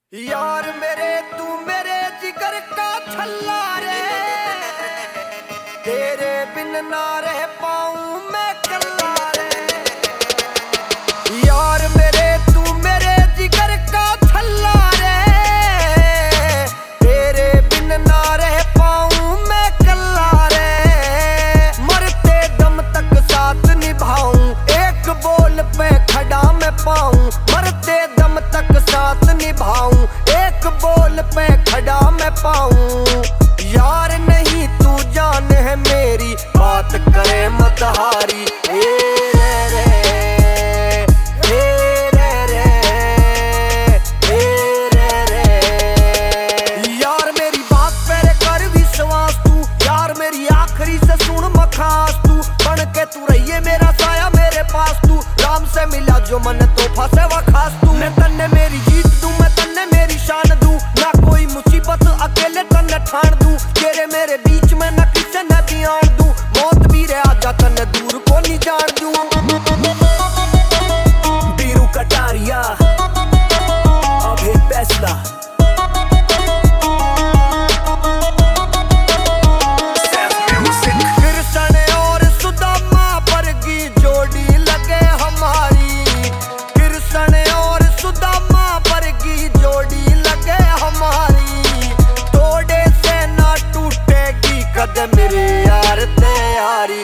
यार मेरे तू मेरे जिगर का छल्ला रे, तेरे बिन ना रह पाऊं मैं कल्ला रे। यार मेरे तू मेरे जिगर का छल्ला रे, तेरे बिन ना रह पाऊं मैं कल्ला रे। मरते दम तक साथ निभाऊं, एक बोल पे खड़ा मैं पाऊं। मरते दम तक साथ निभाऊं, एक बोल पे खड़ा मैं पाऊं। यार नहीं तू जान है मेरी, बात करे मत हारी। यार मेरी बात पे कर विश्वास तू, यार मेरी आखिरी से सुन मखास तू। बन के तू रहिए मेरा साया मेरे पास तू, राम से मिला जो मन तोहफा से वो खास तू। मैं तन्ने मेरी जीत दूं, मैं तन्ने मेरी शान दूं, ना कोई मुसीबत अकेले तन्ने ठान दूं। तेरे मेरे बीच में न किसे न बियान दूं, मौत भी रे आजा तन्ने दूर को नहीं जान दूं। बीरू कटारिया अभी फैसला कृष्ण और सुदामा पर की जोड़ी लगे हमारी। कृष्ण और सुदामा पर की जोड़ी लगे हमारी। तोड़े से ना टूटेगी कदम मेरे यार तैयारी।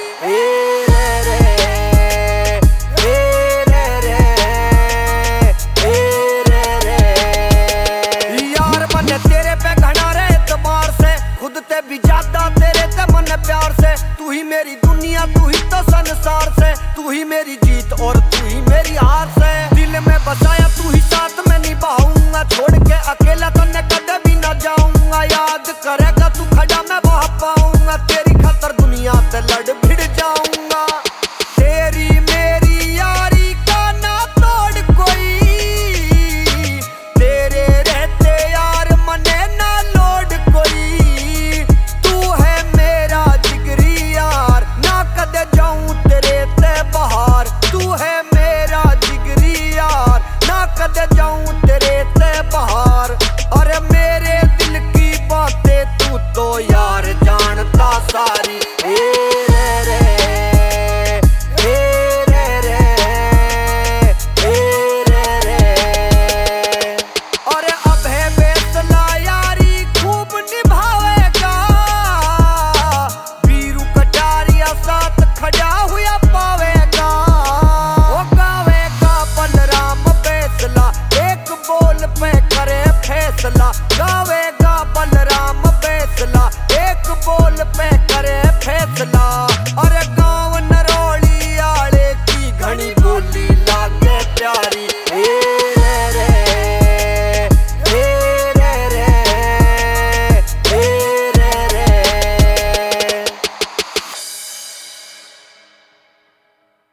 यार मन तेरे पे घना रे एतबार से, खुद ते भी ज्यादा तेरे ते मन प्यार से। तू ही मेरी दुनिया, तू ही तो संसार से, तू ही मेरी जीत और तू ही मेरी हार से। दिल में बसाया तू ही साथ में निभाऊंगा, छोड़ के अकेला तन्ने कदे भी ना जाऊंगा। याद करेगा तू खड़ा मैं वहां पाऊंगा, तेरी खातर दुनिया से लड़ भिड़ जाऊंगा। तेरी मेरी यारी का ना तोड़ कोई, तेरे रहते यार मने ना लोड कोई। तू है मेरा जिगरी यार, ना कदे जाऊं तेरे ते बाहर। तू है मेरा जिगरी यार, ना कदे जाऊं तेरे ते बाहर। अरे मेरे दिल की बातें तू तो यार जानता सारी। अरे अब है फैसला यारी खूब निभावेगा, बीरू कटारिया साथ खड़ा हुआ पावेगा। वो गावेगा बलराम फैसला, एक बोल पे करे फैसला। गावेगा बलराम फैसला, एक बोल पे करे फैसला। अरे